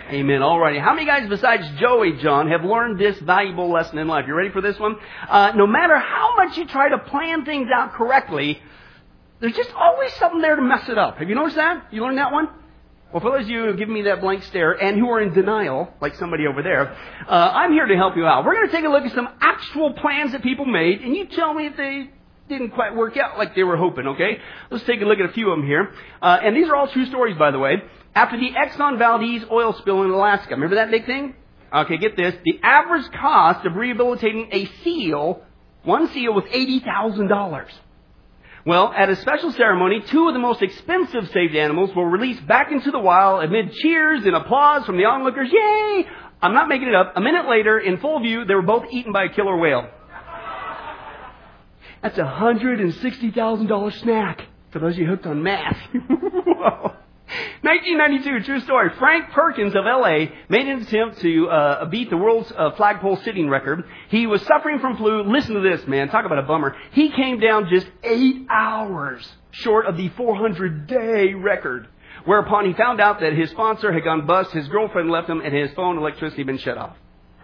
Amen. All righty. How many guys besides Joey, John, have learned this valuable lesson in life? You ready for this one? No matter how much you try to plan things out correctly, there's just always something there to mess it up. Have you noticed that? You learned that one? Well, for those of you who give me that blank stare and who are in denial, like somebody over there, I'm here to help you out. We're going to take a look at some actual plans that people made, and you tell me if they didn't quite work out like they were hoping, okay? Let's take a look at a few of them here. And these are all true stories, by the way. After the Exxon Valdez oil spill in Alaska, remember that big thing? Okay, get this. The average cost of rehabilitating a seal, one seal, was $80,000. Well, at a special ceremony, two of the most expensive saved animals were released back into the wild amid cheers and applause from the onlookers. Yay! I'm not making it up. A minute later, in full view, they were both eaten by a killer whale. That's a $160,000 snack for those of you hooked on math. Whoa. 1992, true story. Frank Perkins of L.A. made an attempt to beat the world's flagpole sitting record. He was suffering from flu. Listen to this, man. Talk about a bummer. He came down just 8 hours short of the 400-day record, whereupon he found out that his sponsor had gone bust, his girlfriend left him, and his phone electricity had been shut off.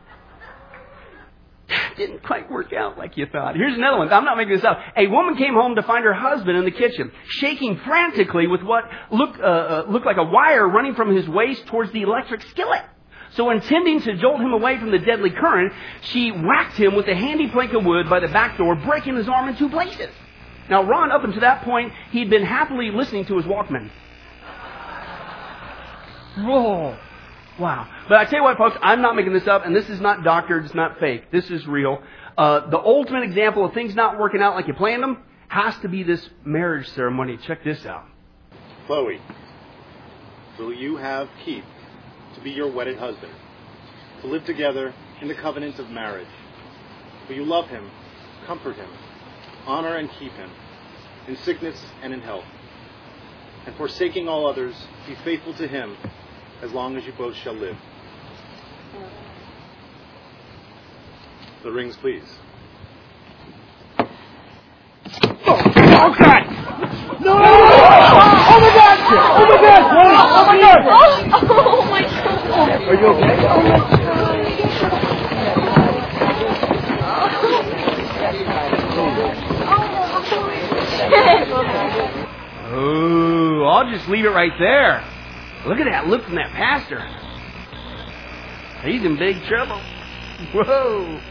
Didn't quite work out like you thought. Here's another one. I'm not making this up. A woman came home to find her husband in the kitchen, shaking frantically with what looked like a wire running from his waist towards the electric skillet. So intending to jolt him away from the deadly current, she whacked him with a handy plank of wood by the back door, breaking his arm in 2 places. Now, Ron, up until that point, he'd been happily listening to his Walkman. Whoa. Wow. But I tell you what, folks, I'm not making this up, and this is not doctored, it's not fake. This is real. The ultimate example of things not working out like you planned them has to be this marriage ceremony. Check this out. Chloe, will you have Keith to be your wedded husband, to live together in the covenant of marriage? Will you love him, comfort him, honor and keep him, in sickness and in health, and forsaking all others, be faithful to him as long as you both shall live? The rings, please. Oh, God! No! Oh, my God! Oh, my God! Oh, my God! Oh, my God! Are you okay? Oh, I'll just leave it right there. Look at that look from that pastor. He's in big trouble. Whoa.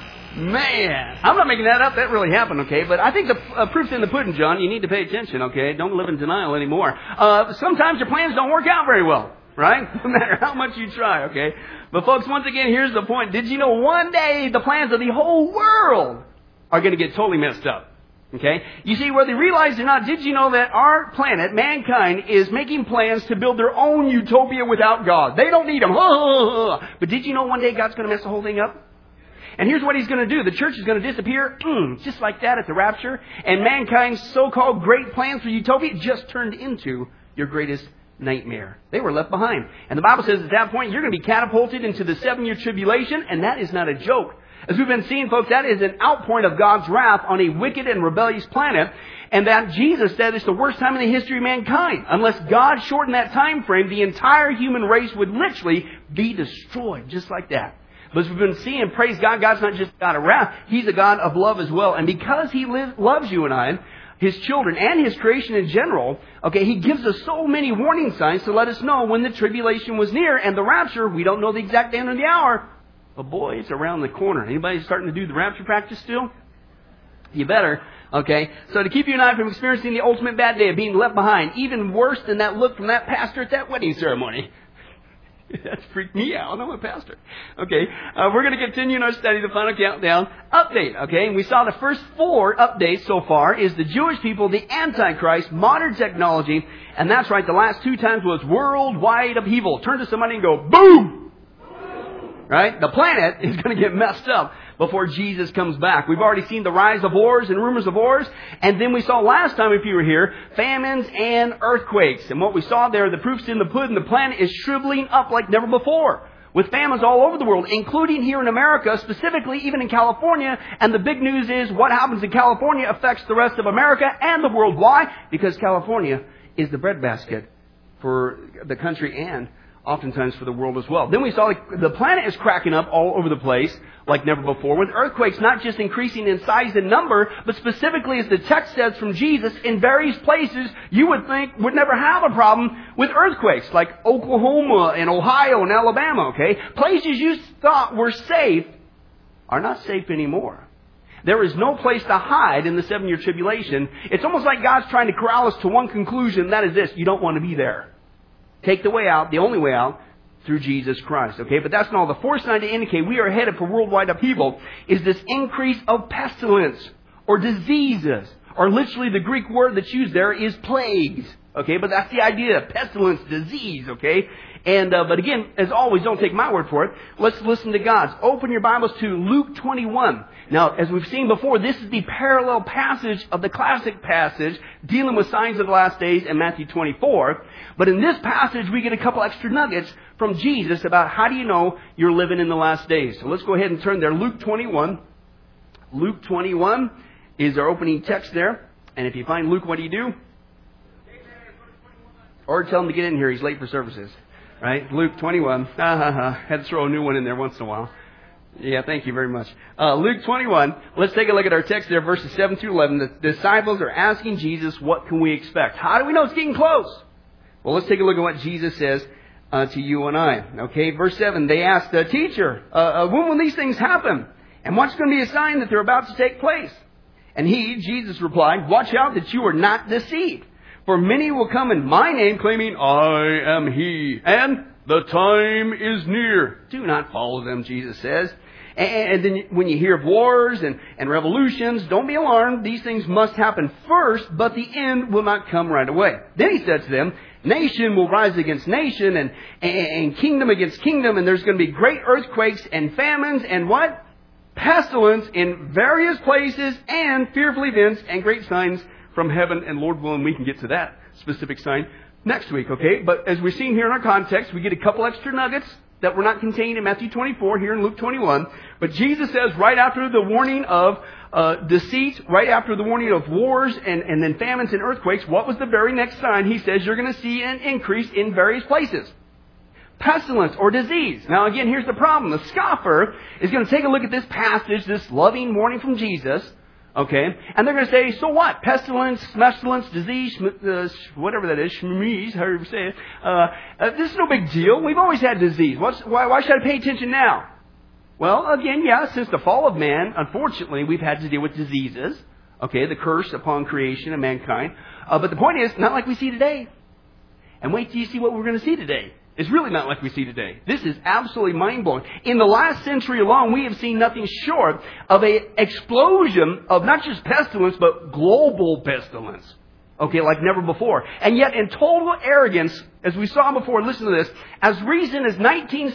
Man. I'm not making that up. That really happened, okay? But I think the proof's in the pudding, John. You need to pay attention, okay? Don't live in denial anymore. Sometimes your plans don't work out very well, right? No matter how much you try, okay? But folks, once again, here's the point. Did you know one day the plans of the whole world are going to get totally messed up? Okay? You see, whether you realize it or not, did you know that our planet, mankind, is making plans to build their own utopia without God? They don't need Him. But did you know one day God's going to mess the whole thing up? And here's what He's going to do. The church is going to disappear just like that at the rapture. And mankind's so-called great plans for utopia just turned into your greatest nightmare. They were left behind. And the Bible says at that point, you're going to be catapulted into the 7-year tribulation. And that is not a joke. As we've been seeing, folks, that is an outpouring of God's wrath on a wicked and rebellious planet. And that Jesus said it's the worst time in the history of mankind. Unless God shortened that time frame, the entire human race would literally be destroyed just like that. But as we've been seeing, praise God, God's not just a God of wrath. He's a God of love as well. And because He loves you and I, His children, and His creation in general, okay, He gives us so many warning signs to let us know when the tribulation was near. And the rapture, we don't know the exact day or the hour. But boy, it's around the corner. Anybody starting to do the rapture practice still? You better. Okay. So to keep you and I from experiencing the ultimate bad day of being left behind, even worse than that look from that pastor at that wedding ceremony. That's freaked me out. I'm a pastor. Okay. We're going to continue in our study, the Final Countdown update. Okay. And we saw the first 4 updates so far is the Jewish people, the Antichrist, modern technology. And that's right. The last 2 times was worldwide upheaval. Turn to somebody and go, boom! Right? The planet is going to get messed up before Jesus comes back. We've already seen the rise of wars and rumors of wars. And then we saw last time, if you were here, famines and earthquakes. And what we saw there, the proof's in the pudding. The planet is shriveling up like never before, with famines all over the world, including here in America, specifically even in California. And the big news is what happens in California affects the rest of America and the world. Why? Because California is the breadbasket for the country and oftentimes for the world as well. Then we saw the planet is cracking up all over the place like never before, with earthquakes not just increasing in size and number, but specifically, as the text says from Jesus, in various places you would think would never have a problem with earthquakes, like Oklahoma and Ohio and Alabama, okay? Places you thought were safe are not safe anymore. There is no place to hide in the 7-year tribulation. It's almost like God's trying to corral us to one conclusion, that is this: you don't want to be there. Take the way out, the only way out, through Jesus Christ. Okay, but that's not all. The fourth sign to indicate we are headed for worldwide upheaval is this increase of pestilence or diseases. Or literally the Greek word that's used there is plagues. Okay, but that's the idea. Pestilence, disease, okay? And, but again, as always, don't take my word for it. Let's listen to God's. Open your Bibles to Luke 21. Now, as we've seen before, this is the parallel passage of the classic passage dealing with signs of the last days in Matthew 24. But in this passage, we get a couple extra nuggets from Jesus about how do you know you're living in the last days. So let's go ahead and turn there. Luke 21. Luke 21 is our opening text there. And if you find Luke, what do? Or tell him to get in here. He's late for services. Right? Luke 21. Had to throw a new one in there once in a while. Yeah, thank you very much. Luke 21. Let's take a look at our text there, verses 7 through 11. The disciples are asking Jesus, what can we expect? How do we know it's getting close? Well, let's take a look at what Jesus says to you and I. Okay, verse 7. They asked, Teacher, when will these things happen? And what's going to be a sign that they're about to take place? And he, Jesus, replied, watch out that you are not deceived. For many will come in my name, claiming, I am he, and the time is near. Do not follow them, Jesus says. And then when you hear of wars and revolutions, don't be alarmed. These things must happen first, but the end will not come right away. Then he said to them, nation will rise against nation, and kingdom against kingdom, and there's going to be great earthquakes and famines, and what? Pestilence in various places, and fearful events, and great signs from heaven, and Lord willing, we can get to that specific sign next week, okay? But as we've seen here in our context, we get a couple extra nuggets that were not contained in Matthew 24, here in Luke 21. But Jesus says right after the warning of deceit, right after the warning of wars and then famines and earthquakes, what was the very next sign? He says you're going to see an increase in various places. Pestilence or disease. Now again, here's the problem. The scoffer is going to take a look at this passage, this loving warning from Jesus, okay, and they're going to say, so what? Pestilence, smestilence, disease, whatever that is, shmeeze, however you say it. This is no big deal. We've always had disease. Why should I pay attention now? Well, again, yeah, since the fall of man, unfortunately, we've had to deal with diseases. Okay, the curse upon creation and mankind. But the point is, not like we see today. And wait till you see what we're going to see today. It's really not like we see today. This is absolutely mind-blowing. In the last century alone, we have seen nothing short of an explosion of not just pestilence, but global pestilence. Okay, like never before. And yet, in total arrogance, as we saw before, listen to this, as recent as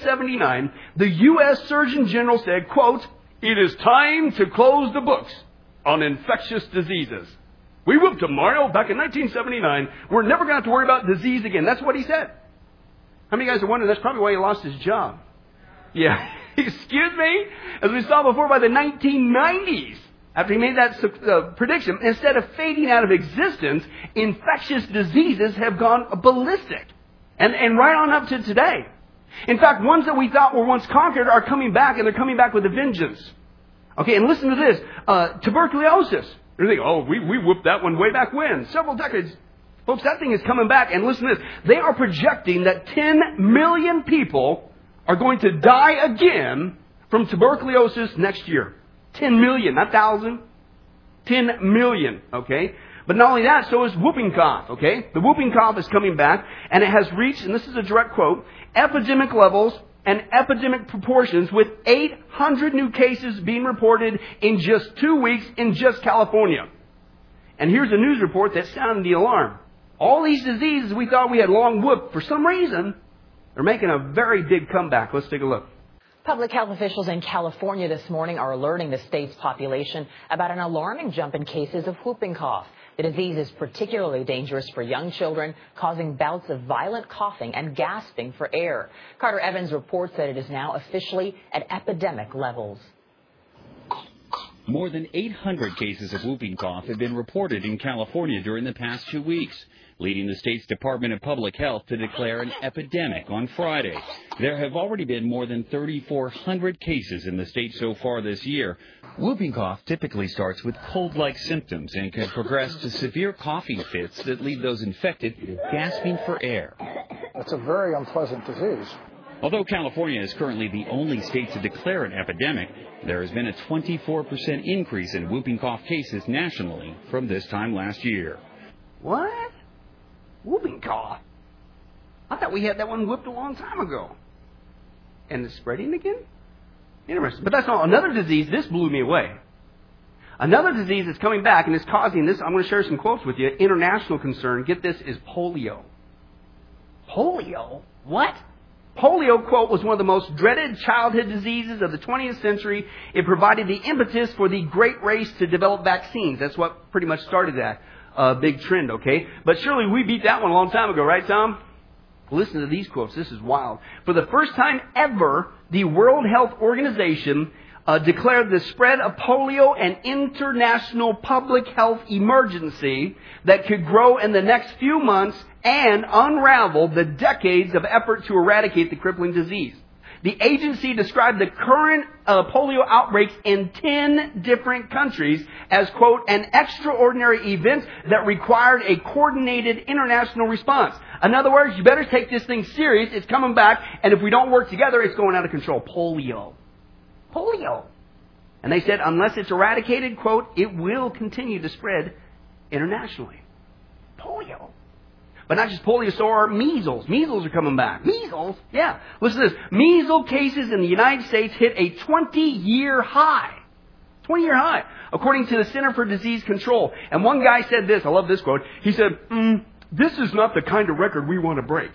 1979, the U.S. Surgeon General said, quote, it is time to close the books on infectious diseases. We whooped them, Mario, back in 1979. We're never going to have to worry about disease again. That's what he said. How many guys are wondering that's probably why he lost his job? Yeah. Excuse me? As we saw before, by the 1990s, after he made that prediction, instead of fading out of existence, infectious diseases have gone ballistic. And right on up to today. In fact, ones that we thought were once conquered are coming back, and they're coming back with a vengeance. Okay, and listen to this. Tuberculosis. You think, oh, we whooped that one way back when? Several decades. Folks, that thing is coming back, and listen to this. They are projecting that 10 million people are going to die again from tuberculosis next year. 10 million, not 1,000. 10 million, okay? But not only that, so is whooping cough, okay? The whooping cough is coming back, and it has reached, and this is a direct quote, epidemic levels and epidemic proportions, with 800 new cases being reported in just 2 weeks in just California. And here's a news report that sounded the alarm. All these diseases we thought we had long whooped, for some reason, they're making a very big comeback. Let's take a look. Public health officials in California this morning are alerting the state's population about an alarming jump in cases of whooping cough. The disease is particularly dangerous for young children, causing bouts of violent coughing and gasping for air. Carter Evans reports that it is now officially at epidemic levels. More than 800 cases of whooping cough have been reported in California during the past 2 weeks. leading the state's Department of Public Health to declare an epidemic on Friday. There have already been more than 3,400 cases in the state so far this year. Whooping cough typically starts with cold-like symptoms and can progress to severe coughing fits that leave those infected gasping for air. It's a very unpleasant disease. Although California is currently the only state to declare an epidemic, there has been a 24% increase in whooping cough cases nationally from this time last year. What? Whooping cough? I thought we had that one whooped a long time ago. And it's spreading again? Interesting. But that's not another disease. This blew me away. Another disease that's coming back and is causing this, I'm going to share some quotes with you, international concern. Get this, is polio. Polio? What? Polio, quote, was one of the most dreaded childhood diseases of the 20th century. It provided the impetus for the great race to develop vaccines. That's what pretty much started that big trend, okay? But surely we beat that one a long time ago, right, Tom? Listen to these quotes. This is wild. For the first time ever, the World Health Organization declared the spread of polio an international public health emergency that could grow in the next few months and unravel the decades of effort to eradicate the crippling disease. The agency described the current polio outbreaks in 10 different countries as, quote, an extraordinary event that required a coordinated international response. In other words, you better take this thing serious. It's coming back, and if we don't work together, it's going out of control. Polio. Polio. And they said unless it's eradicated, quote, it will continue to spread internationally. Polio. But not just polio, so are measles. Measles are coming back. Measles? Yeah. Listen to this. Measles cases in the United States hit a 20-year high. 20-year high, according to the Center for Disease Control. And one guy said this. I love this quote. He said, this is not the kind of record we want to break.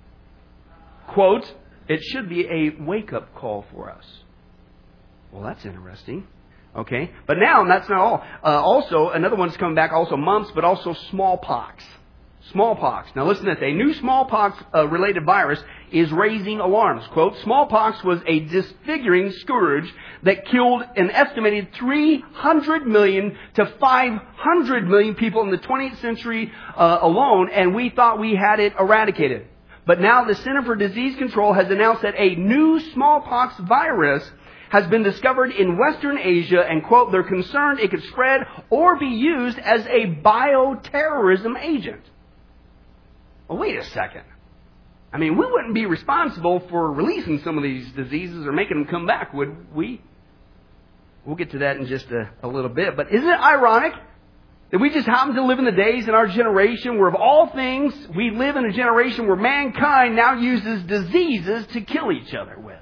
Quote, it should be a wake-up call for us. Well, that's interesting. Okay. But now, that's not all. Also, another one's coming back, also mumps, but also smallpox. Smallpox. Now listen to this. A new smallpox-related virus is raising alarms. Quote, smallpox was a disfiguring scourge that killed an estimated 300 million to 500 million people in the 20th century alone, and we thought we had it eradicated. But now the Center for Disease Control has announced that a new smallpox virus has been discovered in Western Asia, and, quote, they're concerned it could spread or be used as a bioterrorism agent. Well, wait a second. I mean, we wouldn't be responsible for releasing some of these diseases or making them come back, would we? We'll get to that in just a little bit. But isn't it ironic that we just happen to live in the days in our generation where, of all things, we live in a generation where mankind now uses diseases to kill each other with?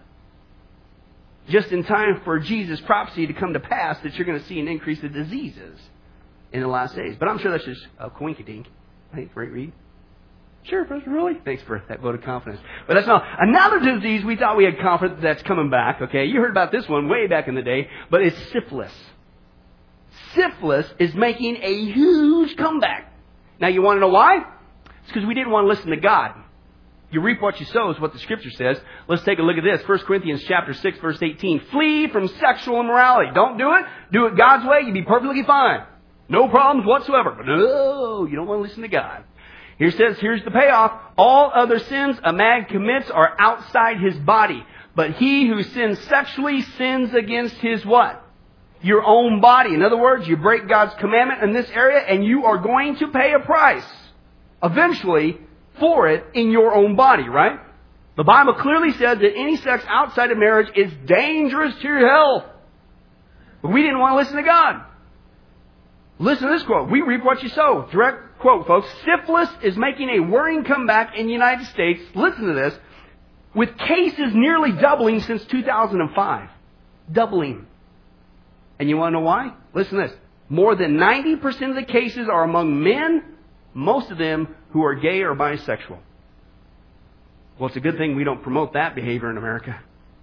Just in time for Jesus' prophecy to come to pass that you're going to see an increase of diseases in the last days. But I'm sure that's just a coinkydink. Thanks, Ray Reed. Sure, Pastor, really? Thanks for that vote of confidence. But that's not another disease we thought we had confidence that's coming back. Okay, you heard about this one way back in the day, but it's syphilis. Syphilis is making a huge comeback. Now, you want to know why? It's because we didn't want to listen to God. You reap what you sow is what the Scripture says. Let's take a look at this. 1 Corinthians chapter 6, verse 18. Flee from sexual immorality. Don't do it. Do it God's way. You'll be perfectly fine. No problems whatsoever. But no, you don't want to listen to God. Here it says, here's the payoff. All other sins a man commits are outside his body. But he who sins sexually sins against his what? Your own body. In other words, you break God's commandment in this area and you are going to pay a price eventually for it in your own body, right? The Bible clearly says that any sex outside of marriage is dangerous to your health. But we didn't want to listen to God. Listen to this quote. We reap what you sow. Direct quote, folks. Syphilis is making a worrying comeback in the United States. Listen to this. With cases nearly doubling since 2005. Doubling. And you want to know why? Listen to this. More than 90% of the cases are among men, most of them who are gay or bisexual. Well, it's a good thing we don't promote that behavior in America.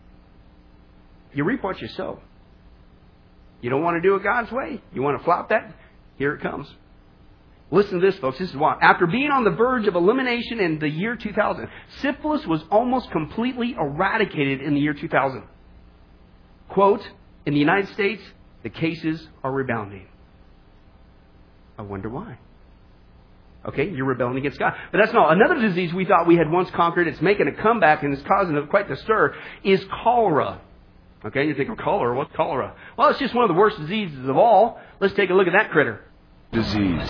You reap what you sow. You don't want to do it God's way? You want to flop that? Here it comes. Listen to this, folks. This is why. After being on the verge of elimination in the year 2000, syphilis was almost completely eradicated in the year 2000. Quote, in the United States, the cases are rebounding. I wonder why. Okay, you're rebelling against God. But that's not. Another disease we thought we had once conquered, it's making a comeback and it's causing quite the stir, is cholera. Okay, you think of cholera. What's cholera? Well, it's just one of the worst diseases of all. Let's take a look at that critter. Disease.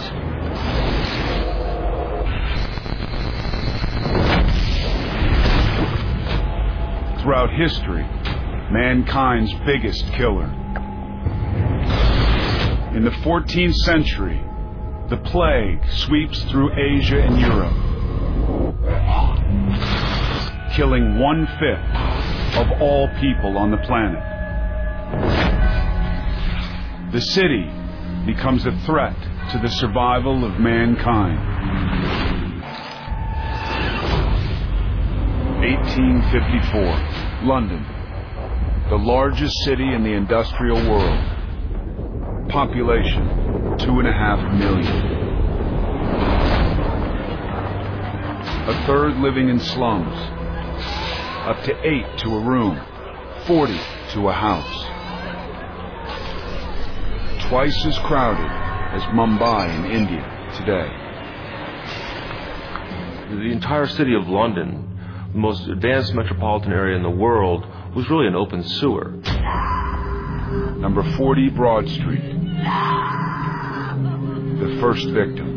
Throughout history, mankind's biggest killer. In the 14th century, the plague sweeps through Asia and Europe, killing 1/5 of all people on the planet. The city becomes a threat to the survival of mankind. 1854, London, the largest city in the industrial world. Population, 2.5 million. A third living in slums. Up to 8 to a room, 40 to a house. Twice as crowded as Mumbai in India today. The entire city of London, the most advanced metropolitan area in the world, was really an open sewer. Number 40 Broad Street. The first victim.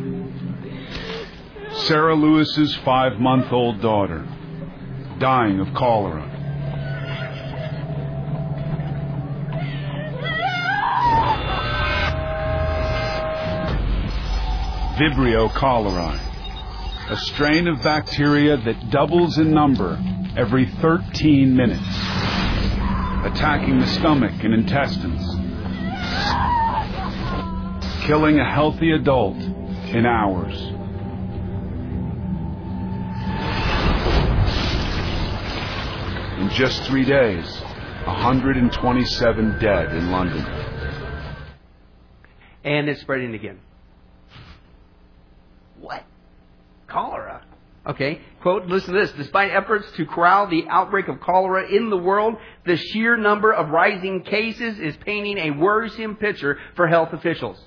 Sarah Lewis's 5-month-old daughter, dying of cholera. Vibrio cholerae, a strain of bacteria that doubles in number every 13 minutes, attacking the stomach and intestines, killing a healthy adult in hours. In just 3 days, 127 dead in London. And it's spreading again. What? Cholera. Okay, quote, listen to this. Despite efforts to corral the outbreak of cholera in the world, the sheer number of rising cases is painting a worrisome picture for health officials.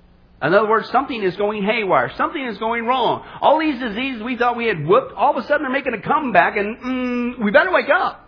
In other words, something is going haywire. Something is going wrong. All these diseases we thought we had whooped, all of a sudden they're making a comeback, and we better wake up.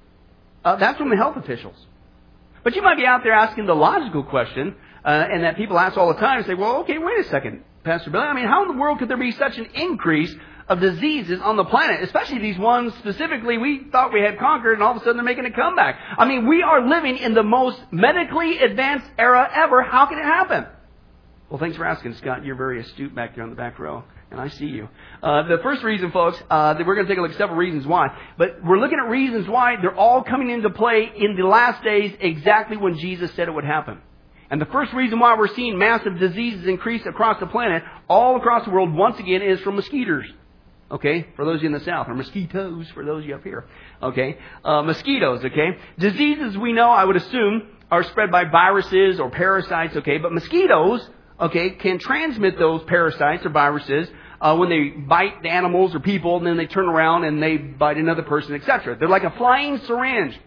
That's from the health officials. But you might be out there asking the logical question, and that people ask all the time, and say, well, okay, wait a second, Pastor Billy. I mean, how in the world could there be such an increase of diseases on the planet, especially these ones specifically we thought we had conquered, and all of a sudden they're making a comeback? I mean, we are living in the most medically advanced era ever. How can it happen? Well, thanks for asking, Scott. You're very astute back there on the back row, and I see you. The first reason, folks, that we're going to take a look at several reasons why, but we're looking at reasons why they're all coming into play in the last days exactly when Jesus said it would happen. And the first reason why we're seeing massive diseases increase across the planet, all across the world, once again, is from mosquitoes. Okay, for those of you in the South, or mosquitoes for those of you up here. Okay, mosquitoes, okay. Diseases, we know, I would assume, are spread by viruses or parasites, okay, but mosquitoes, okay, can transmit those parasites or viruses when they bite the animals or people, and then they turn around and they bite another person, etc. They're like a flying syringe.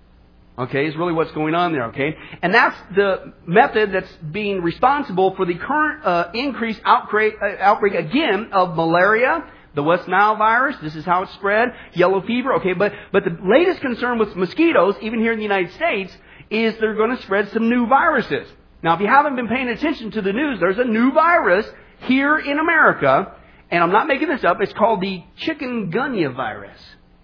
Okay, is really what's going on there, okay? And that's the method that's being responsible for the current increased outbreak again of malaria, the West Nile virus. This is how it's spread. Yellow fever, okay? But the latest concern with mosquitoes, even here in the United States, is they're going to spread some new viruses. Now, if you haven't been paying attention to the news, there's a new virus here in America, and I'm not making this up. It's called the chikungunya virus.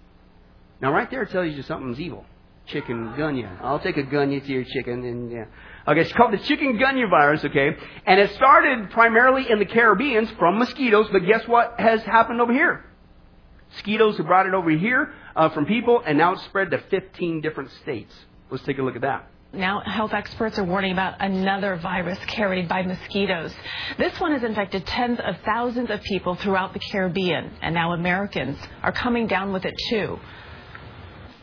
Now, right there it tells you something's evil. Chikungunya. I'll take a gunya to your chicken, and yeah. Okay, it's called the chikungunya virus, okay? And it started primarily in the Caribbean from mosquitoes, but guess what has happened over here? Mosquitoes have brought it over here from people, and now it's spread to 15 different states. Let's take a look at that. Now, health experts are warning about another virus carried by mosquitoes. This one has infected tens of thousands of people throughout the Caribbean, and now Americans are coming down with it too.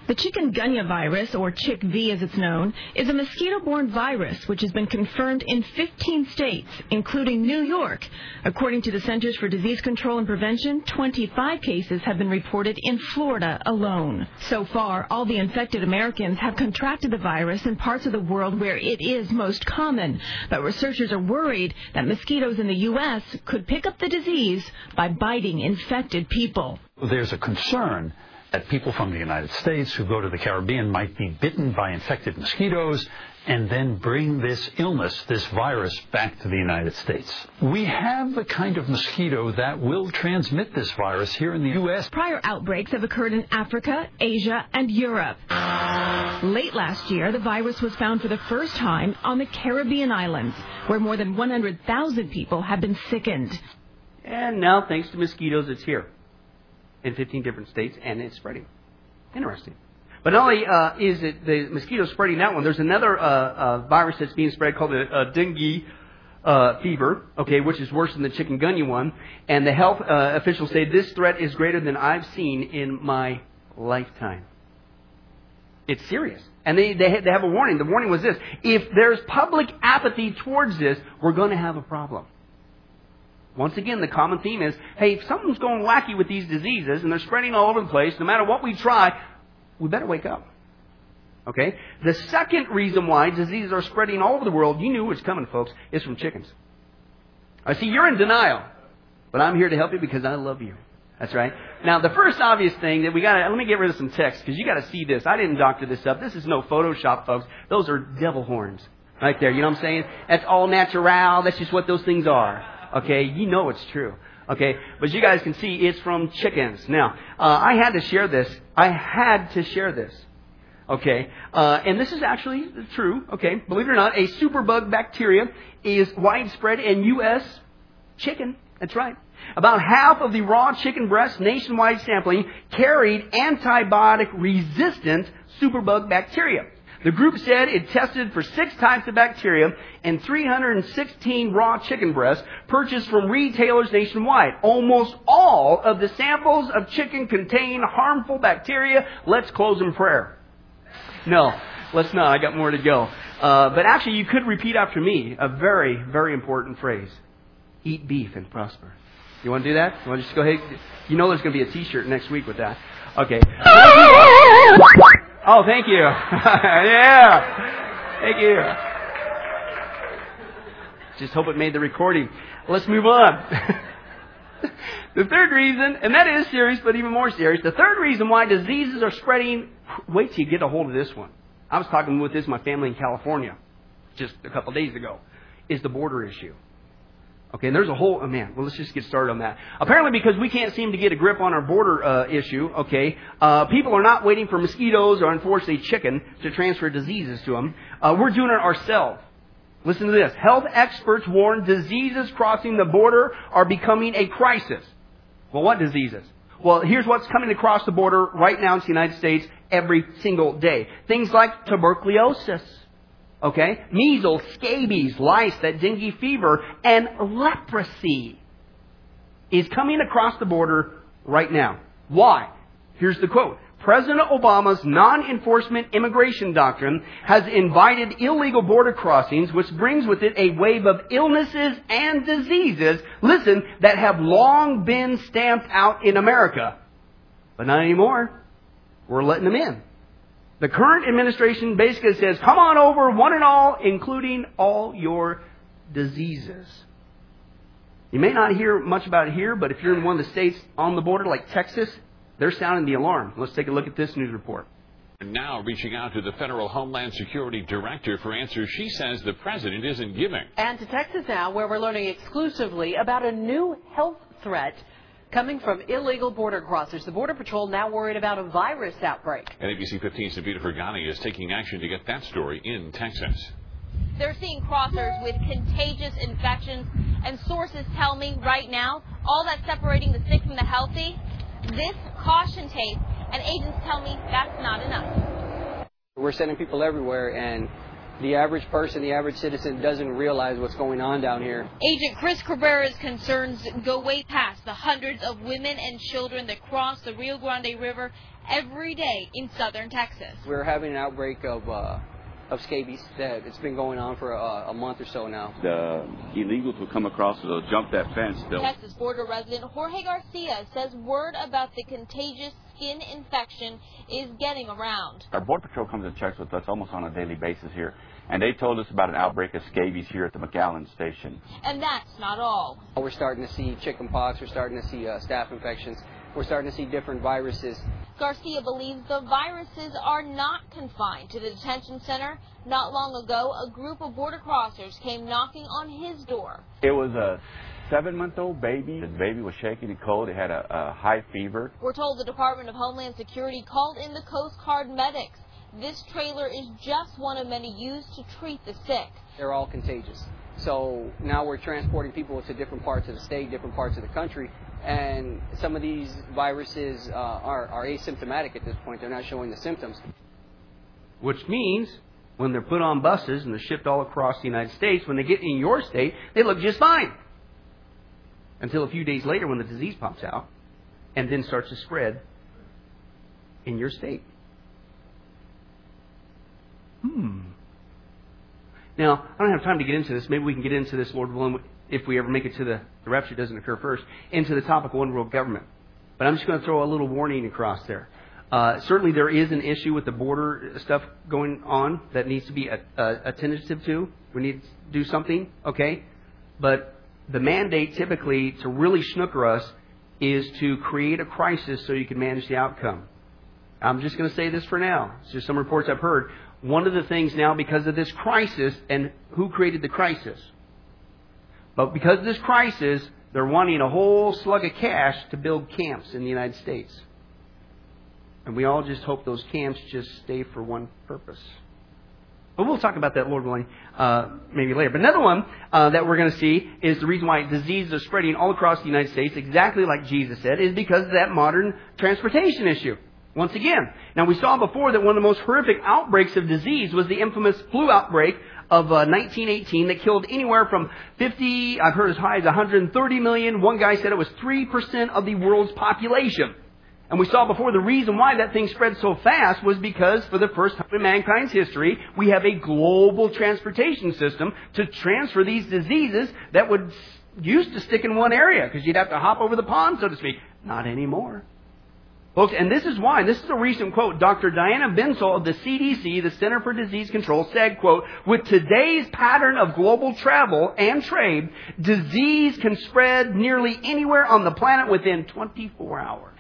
The chikungunya virus, or CHIKV as it's known, is a mosquito-borne virus which has been confirmed in 15 states, including New York. According to the Centers for Disease Control and Prevention, 25 cases have been reported in Florida alone. So far, all the infected Americans have contracted the virus in parts of the world where it is most common. But researchers are worried that mosquitoes in the U.S. could pick up the disease by biting infected people. There's a concern that people from the United States who go to the Caribbean might be bitten by infected mosquitoes and then bring this illness, this virus, back to the United States. We have the kind of mosquito that will transmit this virus here in the U.S. Prior outbreaks have occurred in Africa, Asia, and Europe. Late last year, the virus was found for the first time on the Caribbean islands, where more than 100,000 people have been sickened. And now, thanks to mosquitoes, it's here in 15 different states, and it's spreading. Interesting. But not only is it the mosquito spreading that one, there's another virus that's being spread called a dengue fever, okay, which is worse than the chikungunya one. And the health officials say this threat is greater than I've seen in my lifetime. It's serious. And they have a warning. The warning was this: if there's public apathy towards this, we're going to have a problem. Once again, the common theme is, hey, if something's going wacky with these diseases and they're spreading all over the place, no matter what we try, we better wake up. Okay? The second reason why diseases are spreading all over the world, you knew it was coming, folks, is from chickens. I see you're in denial, but I'm here to help you because I love you. That's right. Now, the first obvious thing that let me get rid of some text because you got to see this. I didn't doctor this up. This is no Photoshop, folks. Those are devil horns right there. You know what I'm saying? That's all natural. That's just what those things are. Okay, you know it's true. Okay, but you guys can see it's from chickens. Now, I had to share this. Okay, and this is actually true. Okay, believe it or not, a superbug bacteria is widespread in U.S. chicken. That's right. About half of the raw chicken breast nationwide sampling carried antibiotic-resistant superbug bacteria. The group said it tested for 6 types of bacteria and 316 raw chicken breasts purchased from retailers nationwide. Almost all of the samples of chicken contain harmful bacteria. Let's close in prayer. No, let's not. I got more to go. But actually, you could repeat after me a very, very important phrase. Eat beef and prosper. You want to do that? You want to just go ahead? You know there's going to be a T-shirt next week with that. Okay. Oh, thank you. Yeah. Thank you. Just hope it made the recording. Let's move on. The third reason, and that is serious, but even more serious, the third reason why diseases are spreading, wait till you get a hold of this one. I was talking with my family in California just a couple days ago, is the border issue. Okay, and there's a whole, let's just get started on that. Apparently because we can't seem to get a grip on our border issue, okay, people are not waiting for mosquitoes or, unfortunately, chicken to transfer diseases to them. We're doing it ourselves. Listen to this. Health experts warn diseases crossing the border are becoming a crisis. Well, what diseases? Well, here's what's coming across the border right now in the United States every single day. Things like tuberculosis. Okay? Measles, scabies, lice, that dengue fever, and leprosy is coming across the border right now. Why? Here's the quote. President Obama's non-enforcement immigration doctrine has invited illegal border crossings, which brings with it a wave of illnesses and diseases, listen, that have long been stamped out in America. But not anymore. We're letting them in. The current administration basically says, come on over, one and all, including all your diseases. You may not hear much about it here, but if you're in one of the states on the border, like Texas, they're sounding the alarm. Let's take a look at this news report. Now reaching out to the Federal Homeland Security Director for answers she says the president isn't giving. And to Texas now, where we're learning exclusively about a new health threat coming from illegal border crossers. The Border Patrol now worried about a virus outbreak. And ABC 15's Savita Fergani is taking action to get that story in Texas. They're seeing crossers with contagious infections, and sources tell me right now, all that's separating the sick from the healthy, this caution tape, and agents tell me that's not enough. We're sending people everywhere, and the average person, the average citizen doesn't realize what's going on down here. Agent Chris Cabrera's concerns go way past the hundreds of women and children that cross the Rio Grande River every day in southern Texas. We're having an outbreak of scabies that it's been going on for a month or so now. The illegals will come across, they'll jump that fence. Texas border resident Jorge Garcia says word about the contagious skin infection is getting around. Our Border Patrol comes and checks with us almost on a daily basis here, and they told us about an outbreak of scabies here at the McAllen station. And that's not all. We're starting to see chicken pox, we're starting to see staph infections, we're starting to see different viruses. Garcia believes the viruses are not confined to the detention center. Not long ago, a group of border crossers came knocking on his door. It was a 7-month-old baby. The baby was shaking and cold. It had a high fever. We're told the Department of Homeland Security called in the Coast Guard medics. This trailer is just one of many used to treat the sick. They're all contagious. So now we're transporting people to different parts of the state, different parts of the country, and some of these viruses are asymptomatic at this point. They're not showing the symptoms. Which means when they're put on buses and they're shipped all across the United States, when they get in your state, they look just fine. Until a few days later when the disease pops out and then starts to spread in your state. Now, I don't have time to get into this. Maybe we can get into this, Lord willing, if we ever make it to the rapture doesn't occur first, into the topic of one world government. But I'm just going to throw a little warning across there. Certainly there is an issue with the border stuff going on that needs to be attentive to. We need to do something, okay? But the mandate typically to really snooker us is to create a crisis so you can manage the outcome. I'm just going to say this for now. It's just some reports I've heard. One of the things now, because of this crisis, and who created the crisis? But because of this crisis, they're wanting a whole slug of cash to build camps in the United States. And we all just hope those camps just stay for one purpose. But we'll talk about that, Lord willing, maybe later. But another one that we're going to see is the reason why diseases are spreading all across the United States, exactly like Jesus said, is because of that modern transportation issue. Once again. Now, we saw before that one of the most horrific outbreaks of disease was the infamous flu outbreak of 1918 that killed anywhere from 50, I've heard as high as 130 million. One guy said it was 3% of the world's population. And we saw before the reason why that thing spread so fast was because for the first time in mankind's history, we have a global transportation system to transfer these diseases that would used to stick in one area because you'd have to hop over the pond, so to speak. Not anymore. Folks, and this is why, this is a recent quote, Dr. Diana Bensel of the CDC, the Center for Disease Control, said, quote, with today's pattern of global travel and trade, disease can spread nearly anywhere on the planet within 24 hours.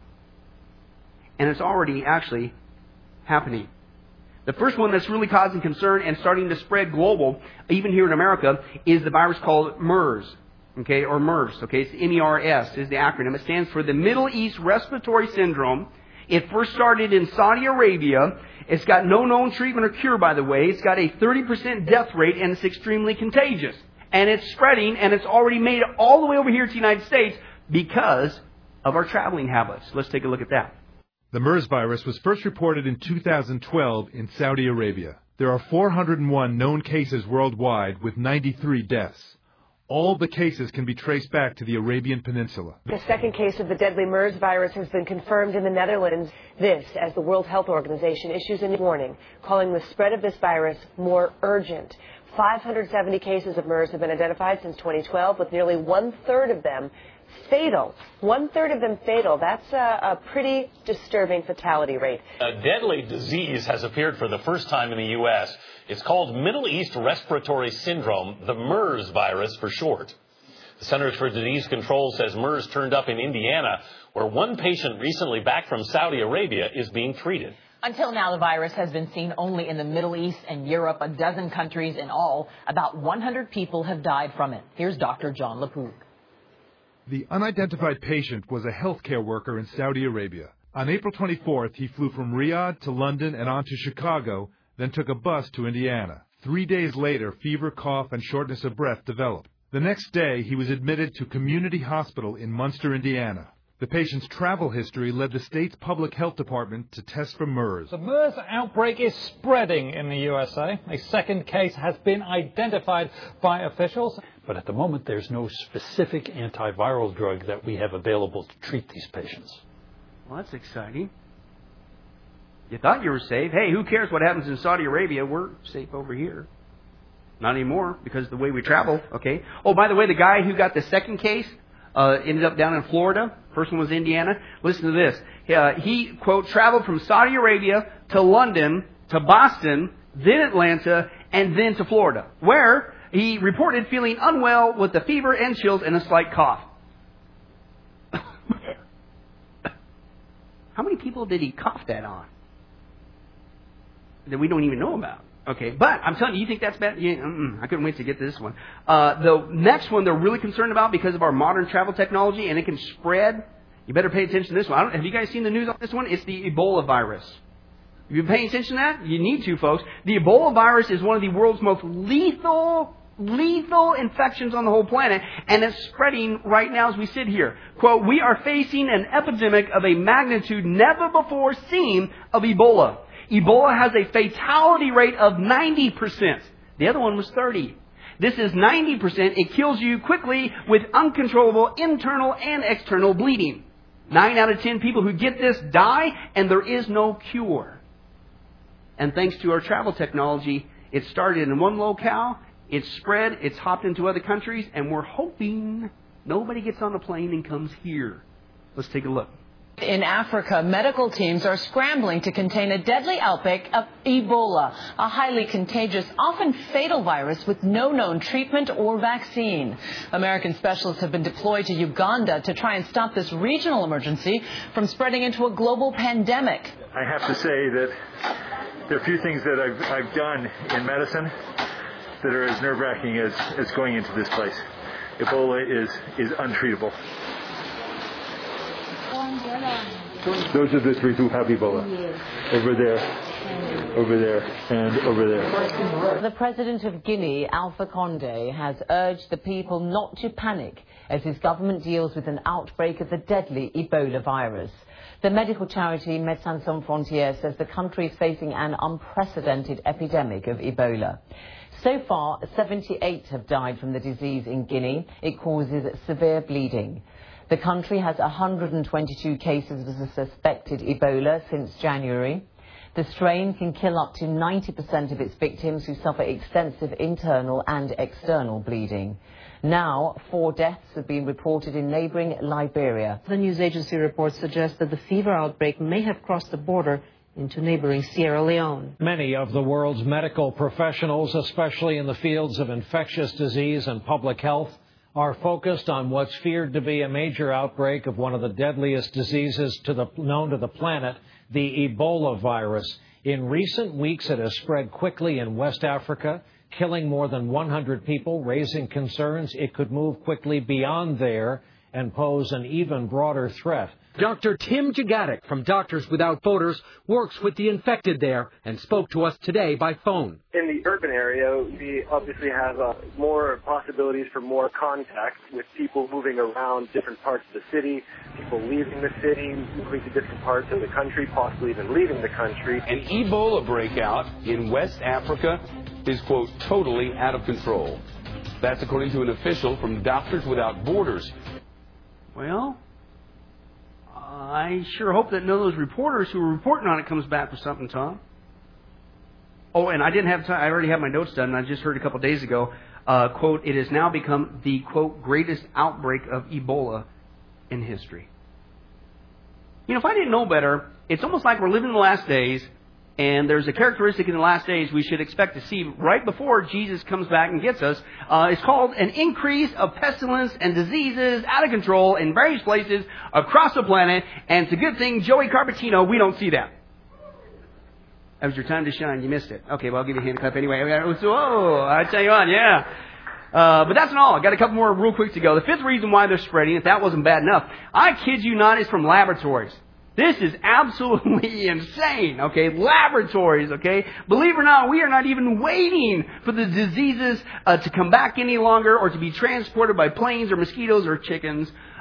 And it's already actually happening. The first one that's really causing concern and starting to spread global, even here in America, is the virus called MERS. Okay, or MERS, okay, it's MERS is the acronym. It stands for the Middle East Respiratory Syndrome. It first started in Saudi Arabia. It's got no known treatment or cure, by the way. It's got a 30% death rate, and it's extremely contagious. And it's spreading, and it's already made it all the way over here to the United States because of our traveling habits. Let's take a look at that. The MERS virus was first reported in 2012 in Saudi Arabia. There are 401 known cases worldwide with 93 deaths. All the cases can be traced back to the Arabian Peninsula. The second case of the deadly MERS virus has been confirmed in the Netherlands. This, as the World Health Organization issues a warning, calling the spread of this virus more urgent. 570 cases of MERS have been identified since 2012, with nearly one-third of them fatal. One-third of them fatal. That's a pretty disturbing fatality rate. A deadly disease has appeared for the first time in the U.S. It's called Middle East Respiratory Syndrome, the MERS virus for short. The Centers for Disease Control says MERS turned up in Indiana, where one patient recently back from Saudi Arabia is being treated. Until now, the virus has been seen only in the Middle East and Europe, a dozen countries in all. About 100 people have died from it. Here's Dr. John LaPook. The unidentified patient was a healthcare worker in Saudi Arabia. On April 24th, he flew from Riyadh to London and on to Chicago, then took a bus to Indiana. 3 days later, fever, cough, and shortness of breath developed. The next day, he was admitted to Community Hospital in Munster, Indiana. The patient's travel history led the state's public health department to test for MERS. The MERS outbreak is spreading in the USA. A second case has been identified by officials. But at the moment, there's no specific antiviral drug that we have available to treat these patients. Well, that's exciting. You thought you were safe. Hey, who cares what happens in Saudi Arabia? We're safe over here. Not anymore, because of the way we travel, okay? Oh, by the way, the guy who got the second case ended up down in Florida. First one was Indiana. Listen to this. He, quote, traveled from Saudi Arabia to London, to Boston, then Atlanta, and then to Florida, where he reported feeling unwell with a fever and chills and a slight cough. How many people did he cough that on? That we don't even know about. Okay, but I'm telling you, you think that's bad? Yeah, I couldn't wait to get to this one. The next one they're really concerned about because of our modern travel technology, and it can spread. You better pay attention to this one. Have you guys seen the news on this one? It's the Ebola virus. Have you been paying attention to that? You need to, folks. The Ebola virus is one of the world's most lethal infections on the whole planet, and it's spreading right now as we sit here. Quote, we are facing an epidemic of a magnitude never before seen of Ebola. Ebola has a fatality rate of 90%. The other one was 30%. This is 90%. It kills you quickly with uncontrollable internal and external bleeding. 9 out of 10 people who get this die, and there is no cure. And thanks to our travel technology, it started in one locale, it's spread, it's hopped into other countries, and we're hoping nobody gets on a plane and comes here. Let's take a look. In Africa, medical teams are scrambling to contain a deadly outbreak of Ebola, a highly contagious, often fatal virus with no known treatment or vaccine. American specialists have been deployed to Uganda to try and stop this regional emergency from spreading into a global pandemic. I have to say that there are a few things that I've done in medicine that are as nerve-wracking as going into this place. Ebola is untreatable. Those are the three who have Ebola. Over there, and over there. The president of Guinea, Alpha Condé, has urged the people not to panic as his government deals with an outbreak of the deadly Ebola virus. The medical charity Médecins Sans Frontières says the country is facing an unprecedented epidemic of Ebola. So far, 78 have died from the disease in Guinea. It causes severe bleeding. The country has 122 cases of the suspected Ebola since January. The strain can kill up to 90% of its victims who suffer extensive internal and external bleeding. Now, 4 deaths have been reported in neighbouring Liberia. The news agency reports suggest that the fever outbreak may have crossed the border into neighboring Sierra Leone. Many of the world's medical professionals, especially in the fields of infectious disease and public health, are focused on what's feared to be a major outbreak of one of the deadliest diseases known to the planet, the Ebola virus. In recent weeks, it has spread quickly in West Africa, killing more than 100 people, raising concerns it could move quickly beyond there and pose an even broader threat. Dr. Tim Jagatic from Doctors Without Borders works with the infected there and spoke to us today by phone. In the urban area, we obviously have more possibilities for more contact with people moving around different parts of the city, people leaving the city, moving to different parts of the country, possibly even leaving the country. An Ebola breakout in West Africa is, quote, totally out of control. That's according to an official from Doctors Without Borders. Well, I sure hope that none of those reporters who were reporting on it comes back with something, Tom. Oh, and I didn't have time. I already have my notes done, and I just heard a couple days ago, quote, it has now become the, quote, greatest outbreak of Ebola in history. You know, if I didn't know better, it's almost like we're living in the last days, and there's a characteristic in the last days we should expect to see right before Jesus comes back and gets us. It's called an increase of pestilence and diseases out of control in various places across the planet. And it's a good thing, Joey Carpatino, we don't see that. That was your time to shine. You missed it. Okay, well, I'll give you a hand clap anyway. Whoa, I tell you what, yeah. But that's not all. I got a couple more real quick to go. The 5th reason why they're spreading, if that wasn't bad enough, I kid you not, is from laboratories. This is absolutely insane, okay? Laboratories, okay? Believe it or not, we are not even waiting for the diseases to come back any longer or to be transported by planes or mosquitoes or chickens.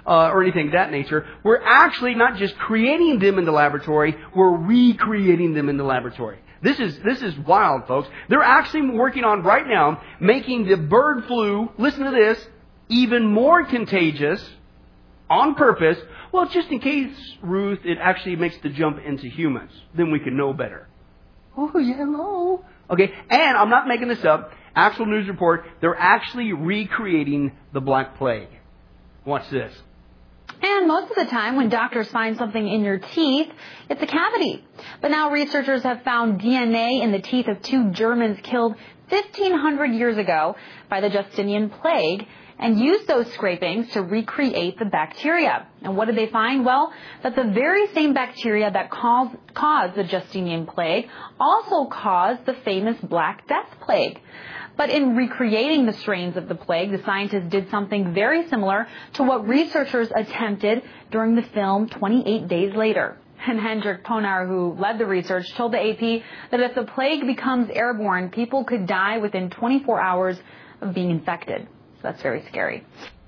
or anything of that nature. We're actually not just creating them in the laboratory, we're recreating them in the laboratory. This is wild, folks. They're actually working on right now making the bird flu, listen to this, even more contagious on purpose. Well, just in case, Ruth, it actually makes the jump into humans. Then we can know better. Oh, hello. Okay, and I'm not making this up. Actual news report, they're actually recreating the Black Plague. Watch this. And most of the time when doctors find something in your teeth, it's a cavity. But now researchers have found DNA in the teeth of 2 Germans killed 1,500 years ago by the Justinian plague and used those scrapings to recreate the bacteria. And what did they find? Well, that the very same bacteria that caused the Justinian plague also caused the famous Black Death plague. But in recreating the strains of the plague, the scientists did something very similar to what researchers attempted during the film 28 Days Later. And Hendrik Ponar, who led the research, told the AP that if the plague becomes airborne, people could die within 24 hours of being infected. So that's very scary.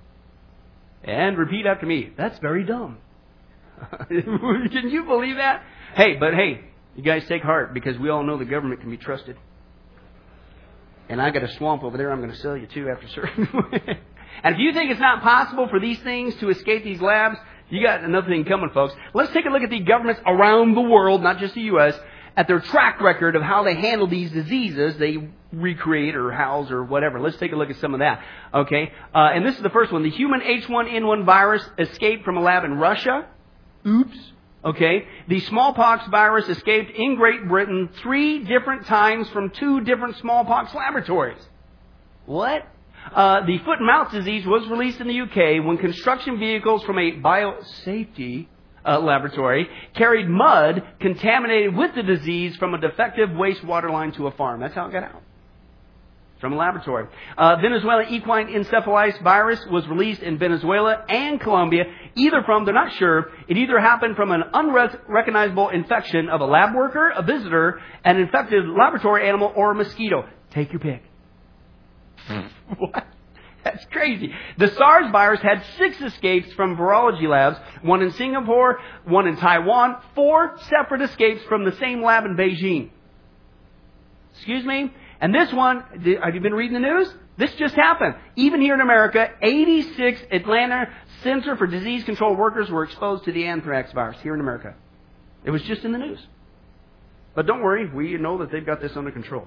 And repeat after me. That's very dumb. Can you believe that? Hey, you guys take heart, because we all know the government can be trusted. And I got a swamp over there I'm going to sell you to after serving. And if you think it's not possible for these things to escape these labs, you got another thing coming, folks. Let's take a look at the governments around the world, not just the U.S., at their track record of how they handle these diseases they recreate or house or whatever. Let's take a look at some of that. Okay? And this is the first one. The human H1N1 virus escaped from a lab in Russia. Oops. Okay? The smallpox virus escaped in Great Britain 3 different times from 2 different smallpox laboratories. What? The foot and mouth disease was released in the UK when construction vehicles from a biosafety laboratory carried mud contaminated with the disease from a defective wastewater line to a farm. That's how it got out. From a laboratory. Venezuela equine encephalitis virus was released in Venezuela and Colombia, they're not sure. It either happened from an unrecognizable infection of a lab worker, a visitor, an infected laboratory animal, or a mosquito. Take your pick. What? That's crazy. The SARS virus had 6 escapes from virology labs, 1 in Singapore, 1 in Taiwan, 4 separate escapes from the same lab in Beijing. Excuse me? And this one, have you been reading the news? This just happened. Even here in America, 86 Atlanta Center for Disease Control workers were exposed to the anthrax virus here in America. It was just in the news. But don't worry, we know that they've got this under control.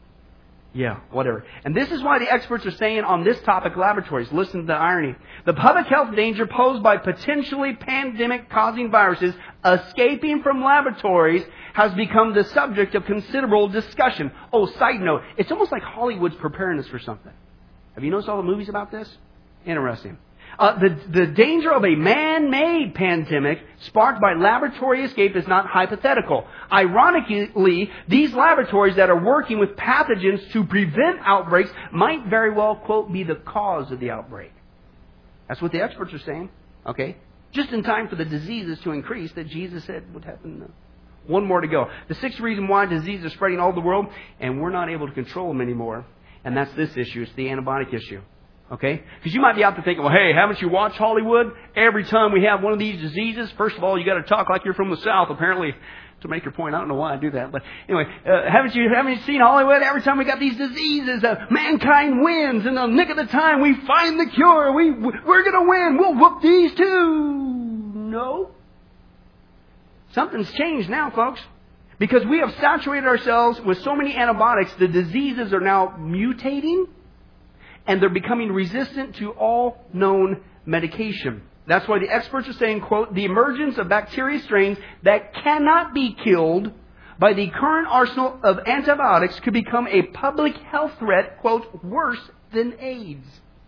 Yeah, whatever. And this is why the experts are saying on this topic, laboratories, listen to the irony. The public health danger posed by potentially pandemic-causing viruses escaping from laboratories has become the subject of considerable discussion. Oh, side note, it's almost like Hollywood's preparing us for something. Have you noticed all the movies about this? Interesting. The danger of a man-made pandemic sparked by laboratory escape is not hypothetical. Ironically, these laboratories that are working with pathogens to prevent outbreaks might very well, quote, be the cause of the outbreak. That's what the experts are saying. Okay? Just in time for the diseases to increase that Jesus said would happen. One more to go. The 6th reason why diseases are spreading all over the world, and we're not able to control them anymore, and that's this issue. It's the antibiotic issue. Okay? Because you might be out there thinking, well, hey, haven't you watched Hollywood? Every time we have one of these diseases, first of all, you got to talk like you're from the South, apparently, to make your point. I don't know why I do that. But anyway, haven't you seen Hollywood? Every time we got these diseases, mankind wins. In the nick of the time, we find the cure. We're going to win. We'll whoop these too. No. Something's changed now, folks. Because we have saturated ourselves with so many antibiotics, the diseases are now mutating. And they're becoming resistant to all known medication. That's why the experts are saying, quote, the emergence of bacteria strains that cannot be killed by the current arsenal of antibiotics could become a public health threat, quote, worse than AIDS.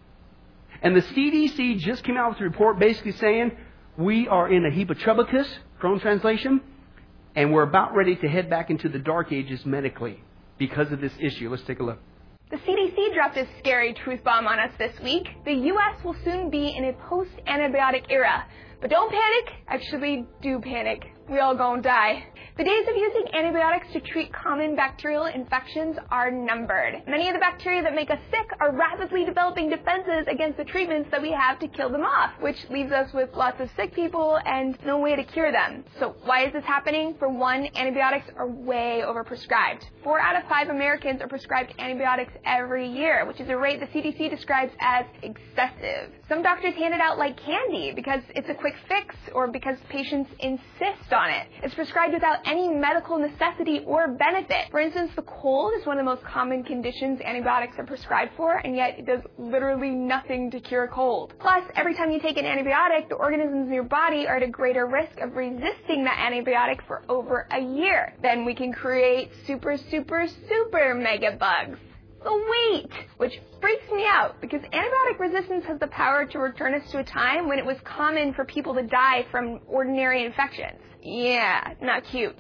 And the CDC just came out with a report basically saying we are in a heap of troublous, Crone translation, and we're about ready to head back into the dark ages medically because of this issue. Let's take a look. The CDC dropped a scary truth bomb on us this week. The U.S. will soon be in a post-antibiotic era. But don't panic. Actually, do panic. we all gonna die. The days of using antibiotics to treat common bacterial infections are numbered. Many of the bacteria that make us sick are rapidly developing defenses against the treatments that we have to kill them off, which leaves us with lots of sick people and no way to cure them. So why is this happening? For one, antibiotics are way overprescribed. 4 out of 5 Americans are prescribed antibiotics every year, which is a rate the CDC describes as excessive. Some doctors hand it out like candy because it's a quick fix or because patients insist on it. It's prescribed without any medical necessity or benefit. For instance, the cold is one of the most common conditions antibiotics are prescribed for, and yet it does literally nothing to cure a cold. Plus, every time you take an antibiotic, the organisms in your body are at a greater risk of resisting that antibiotic for over a year. Then we can create super mega bugs. The wait, which freaks me out because antibiotic resistance has the power to return us to a time when it was common for people to die from ordinary infections. Yeah, not cute.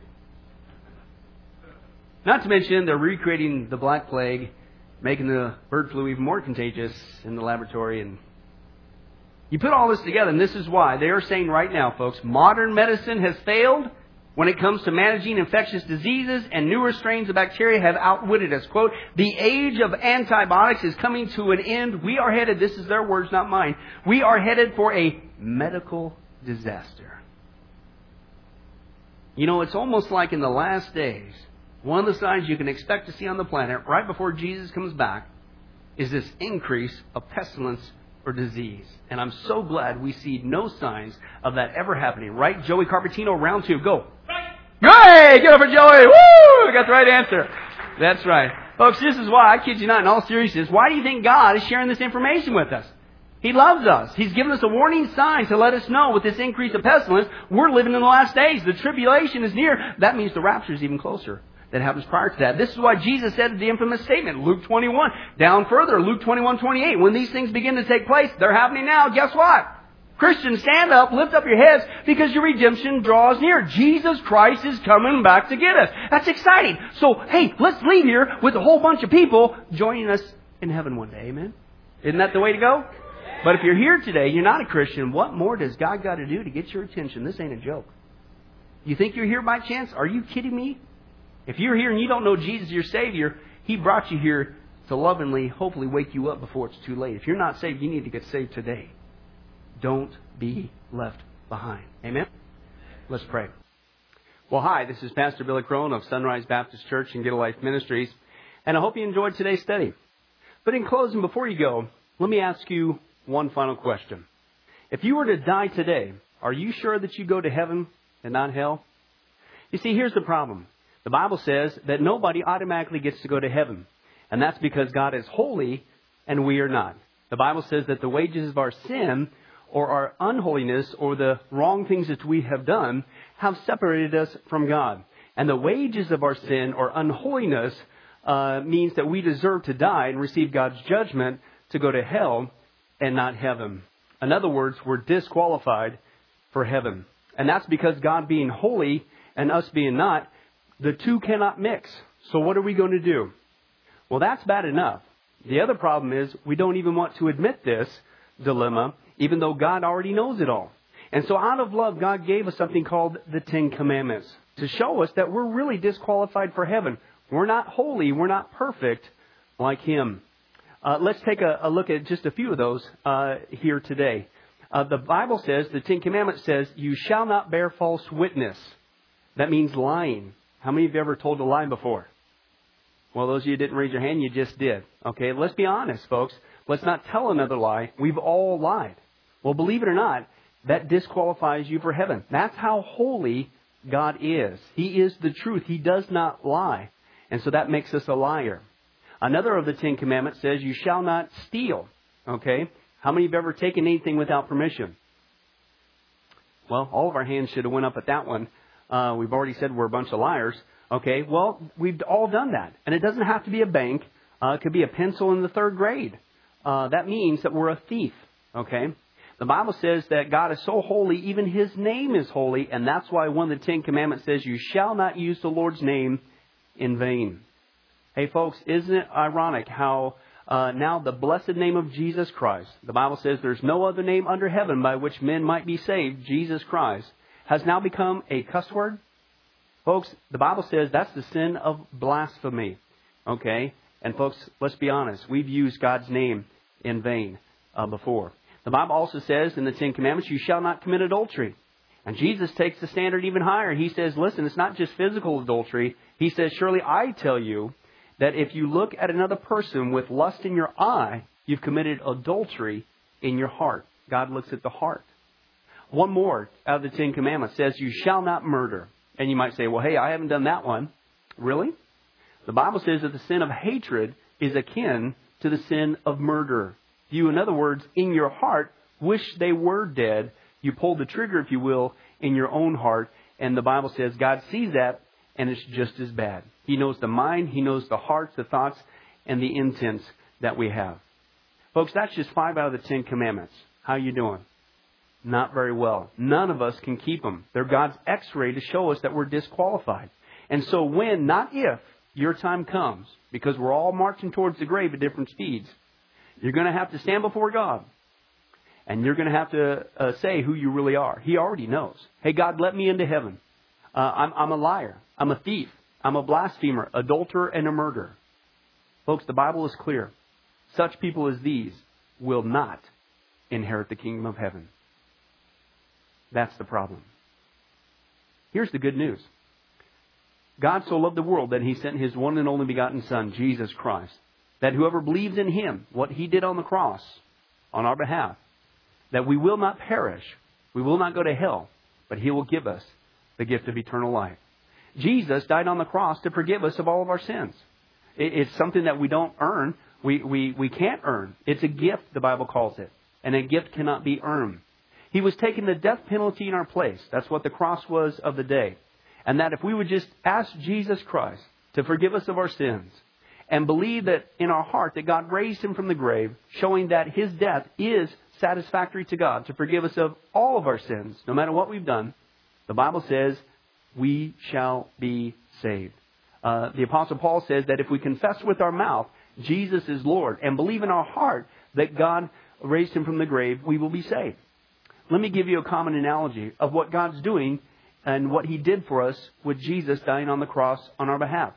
Not to mention they're recreating the Black Plague, making the bird flu even more contagious in the laboratory. And you put all this together, and this is why they are saying right now, folks, modern medicine has failed when it comes to managing infectious diseases, and newer strains of bacteria have outwitted us. Quote, the age of antibiotics is coming to an end. We are headed, this is their words, not mine, we are headed for a medical disaster. You know, it's almost like in the last days, one of the signs you can expect to see on the planet right before Jesus comes back is this increase of pestilence or disease. And I'm so glad we see no signs of that ever happening. Right, Joey Carpentino, round 2, go. Great! Get up for Joey! Woo! Got the right answer. That's right. Folks, this is why, I kid you not, in all seriousness, why do you think God is sharing this information with us? He loves us. He's given us a warning sign to let us know with this increase of pestilence, we're living in the last days. The tribulation is near. That means the rapture is even closer than happens prior to that. This is why Jesus said the infamous statement, Luke 21. Down further, Luke 21:28. When these things begin to take place, they're happening now. Guess what? Christians, stand up, lift up your heads, because your redemption draws near. Jesus Christ is coming back to get us. That's exciting. So, hey, let's leave here with a whole bunch of people joining us in heaven one day. Amen? Isn't that the way to go? But if you're here today, you're not a Christian, what more does God got to do to get your attention? This ain't a joke. You think you're here by chance? Are you kidding me? If you're here and you don't know Jesus, your Savior, He brought you here to lovingly, hopefully, wake you up before it's too late. If you're not saved, you need to get saved today. Don't be left behind. Amen? Let's pray. Well, hi, this is Pastor Billy Crone of Sunrise Baptist Church and Get a Life Ministries, and I hope you enjoyed today's study. But in closing, before you go, let me ask you one final question. If you were to die today, are you sure that you go to heaven and not hell? You see, here's the problem. The Bible says that nobody automatically gets to go to heaven, and that's because God is holy and we are not. The Bible says that the wages of our sin or our unholiness or the wrong things that we have done have separated us from God. And the wages of our sin or unholiness means that we deserve to die and receive God's judgment to go to hell and not heaven. In other words, we're disqualified for heaven. And that's because God being holy and us being not, the two cannot mix. So what are we going to do? Well, that's bad enough. The other problem is we don't even want to admit this dilemma, even though God already knows it all. And so out of love, God gave us something called the 10 Commandments to show us that we're really disqualified for heaven. We're not holy. We're not perfect like Him. Let's take a look at just a few of those here today. The Bible says, the 10 Commandments says, you shall not bear false witness. That means lying. How many of you ever told a lie before? Well, those of you who didn't raise your hand, you just did. Okay, let's be honest, folks. Let's not tell another lie. We've all lied. Well, believe it or not, that disqualifies you for heaven. That's how holy God is. He is the truth. He does not lie. And so that makes us a liar. Another of the 10 Commandments says, you shall not steal. Okay? How many have ever taken anything without permission? Well, all of our hands should have went up at that one. We've already said we're a bunch of liars. Okay, well, we've all done that. And it doesn't have to be a bank. It could be a pencil in the 3rd grade. That means that we're a thief. Okay? The Bible says that God is so holy, even His name is holy. And that's why one of the 10 Commandments says, you shall not use the Lord's name in vain. Hey, folks, isn't it ironic how now the blessed name of Jesus Christ, the Bible says there's no other name under heaven by which men might be saved, Jesus Christ. has now become a cuss word? Folks, the Bible says that's the sin of blasphemy. Okay? And folks, let's be honest. We've used God's name in vain before. The Bible also says in the Ten Commandments, you shall not commit adultery. And Jesus takes the standard even higher. He says, listen, it's not just physical adultery. He says, surely I tell you that if you look at another person with lust in your eye, you've committed adultery in your heart. God looks at the heart. One more out of the Ten Commandments says, you shall not murder. And you might say, well, hey, I haven't done that one. Really? The Bible says that the sin of hatred is akin to the sin of murder. You, in other words, in your heart, wish they were dead. You pull the trigger, if you will, in your own heart. And the Bible says God sees that, and it's just as bad. He knows the mind, He knows the hearts, the thoughts, and the intents that we have. Folks, that's just 5 out of the 10 Commandments. How you doing? Not very well. None of us can keep them. They're God's x-ray to show us that we're disqualified. And so when, not if, your time comes, because we're all marching towards the grave at different speeds, you're going to have to stand before God. And you're going to have to say who you really are. He already knows. Hey, God, let me into heaven. I'm a liar. I'm a thief. I'm a blasphemer, adulterer, and a murderer. Folks, the Bible is clear. Such people as these will not inherit the kingdom of heaven. That's the problem. Here's the good news. God so loved the world that He sent His one and only begotten Son, Jesus Christ, that whoever believes in Him, what He did on the cross on our behalf, that we will not perish, we will not go to hell, but He will give us the gift of eternal life. Jesus died on the cross to forgive us of all of our sins. It's something that we don't earn. We can't earn. It's a gift, the Bible calls it. And a gift cannot be earned. He was taking the death penalty in our place. That's what the cross was of the day. And that if we would just ask Jesus Christ to forgive us of our sins and believe that in our heart that God raised Him from the grave, showing that His death is satisfactory to God to forgive us of all of our sins, no matter what we've done, the Bible says we shall be saved. The Apostle Paul says that if we confess with our mouth Jesus is Lord and believe in our heart that God raised Him from the grave, we will be saved. Let me give you a common analogy of what God's doing and what He did for us with Jesus dying on the cross on our behalf.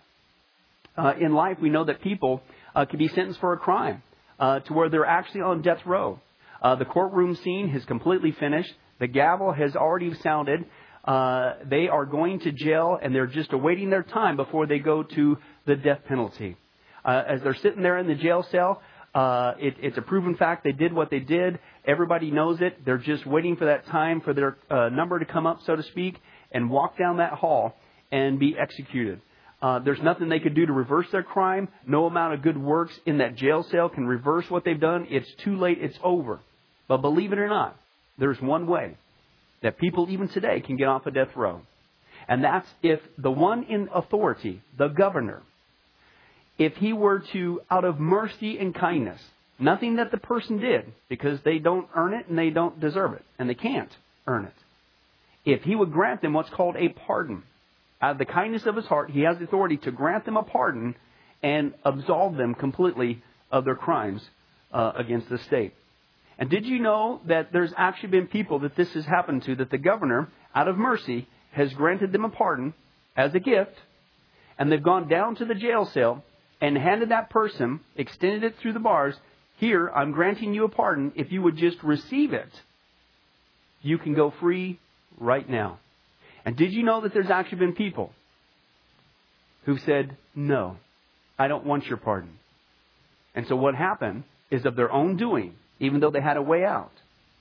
In life, we know that people can be sentenced for a crime to where they're actually on death row. The courtroom scene has completely finished. The gavel has already sounded. They are going to jail, and they're just awaiting their time before they go to the death penalty. As they're sitting there in the jail cell, it's a proven fact they did what they did. Everybody knows it. They're just waiting for that time for their number to come up, so to speak, and walk down that hall and be executed. There's nothing they could do to reverse their crime. No amount of good works in that jail cell can reverse what they've done. It's too late. It's over. But believe it or not, there's one way that people even today can get off a death row. And that's if the one in authority, the governor, if he were to, out of mercy and kindness, nothing that the person did, because they don't earn it and they don't deserve it, and they can't earn it. If he would grant them what's called a pardon, out of the kindness of his heart, he has the authority to grant them a pardon and absolve them completely of their crimes against the state. And did you know that there's actually been people that this has happened to, that the governor, out of mercy, has granted them a pardon as a gift, and they've gone down to the jail cell and handed that person, extended it through the bars, here, I'm granting you a pardon. If you would just receive it, you can go free right now. And did you know that there's actually been people who've said, no, I don't want your pardon. And so what happened is of their own doing, even though they had a way out,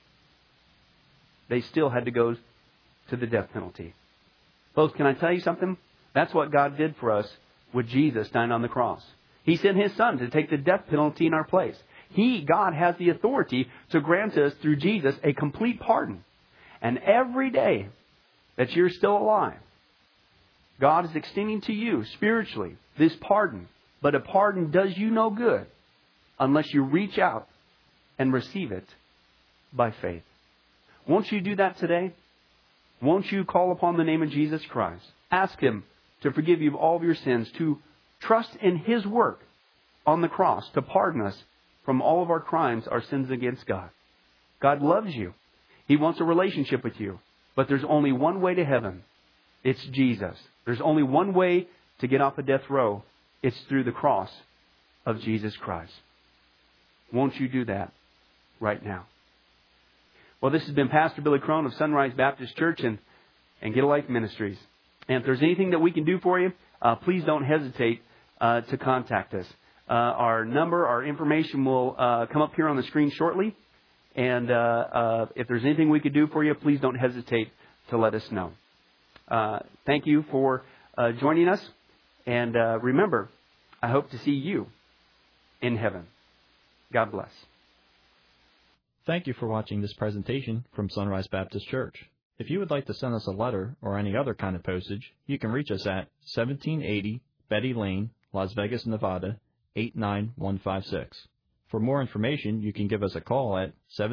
they still had to go to the death penalty. Folks, can I tell you something? That's what God did for us with Jesus dying on the cross. He sent His Son to take the death penalty in our place. God has the authority to grant us through Jesus a complete pardon. And every day that you're still alive, God is extending to you spiritually this pardon. But a pardon does you no good unless you reach out and receive it by faith. Won't you do that today? Won't you call upon the name of Jesus Christ? Ask Him to forgive you of all of your sins, to trust in His work on the cross to pardon us from all of our crimes, our sins against God. God loves you. He wants a relationship with you. But there's only one way to heaven. It's Jesus. There's only one way to get off a death row. It's through the cross of Jesus Christ. Won't you do that right now? Well, this has been Pastor Billy Crone of Sunrise Baptist Church and Get a Life Ministries. And if there's anything that we can do for you, please don't hesitate to contact us. Our number, our information will come up here on the screen shortly. And if there's anything we could do for you, please don't hesitate to let us know. Thank you for joining us. And remember, I hope to see you in heaven. God bless. Thank you for watching this presentation from Sunrise Baptist Church. If you would like to send us a letter or any other kind of postage, you can reach us at 1780 Betty Lane, Las Vegas, Nevada, 89156. For more information, you can give us a call at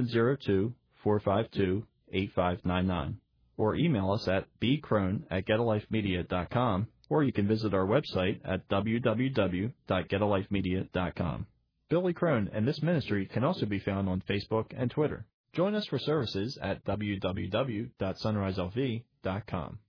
702-452-8599 or email us at bcrone@getalifemedia.com, or you can visit our website at www.getalifemedia.com. Billy Crone and this ministry can also be found on Facebook and Twitter. Join us for services at www.sunriselv.com.